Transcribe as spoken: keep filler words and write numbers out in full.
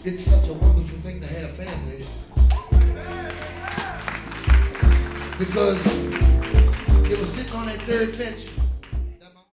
It's such a wonderful thing to have family. Because it was sitting on that third bench